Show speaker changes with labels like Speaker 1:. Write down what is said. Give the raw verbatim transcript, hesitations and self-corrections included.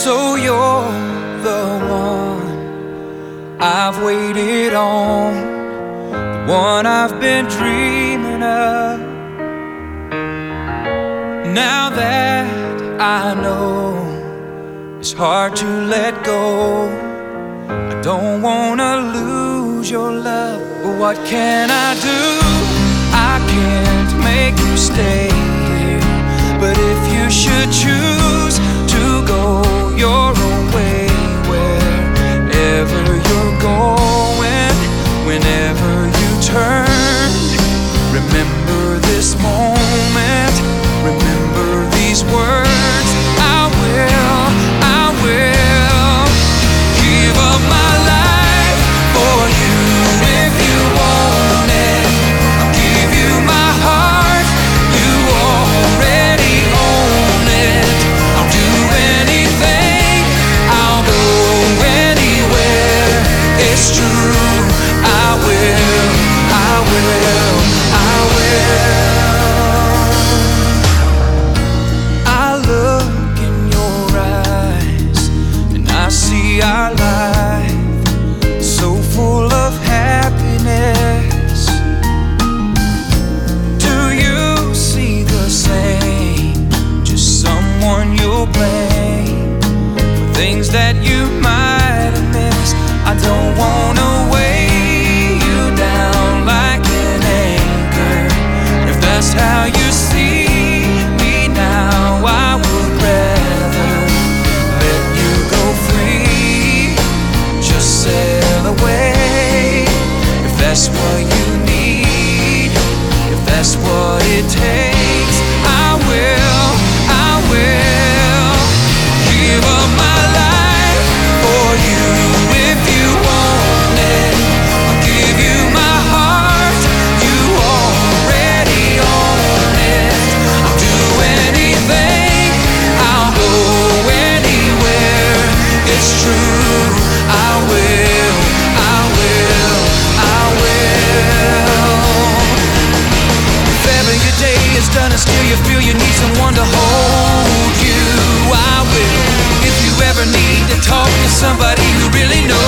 Speaker 1: So you're the one I've waited on, the one I've been dreaming of. Now that I know it's hard to let go, I don't wanna lose your love. But what can I do? I can't make you stay here. But if you should choose to go your own way, wherever you're going, whenever you turn, remember this moment, remember these words. I will, I will give up my life for you if you want it. I'll give you my heart, you already own it. I'll do anything, I'll go anywhere. It's true, I will, I will, I will. I look in your eyes and I see our life so full of happiness. Do you see the same? Just someone you'll blame for things that you might have missed. I don't wanna weigh you down like an anchor. If that's how you see me now, I would rather let you go free, just sail away. If that's what you need, if that's what it takes, I will, I will give up my life for you if you want it. I'll give you my heart, you already own it. I'll do anything, I'll go anywhere. It's true, I will, I will, I will. If ever your day is done and still you feel you need someone to hold you, I will. If you ever need to talk to somebody who really knows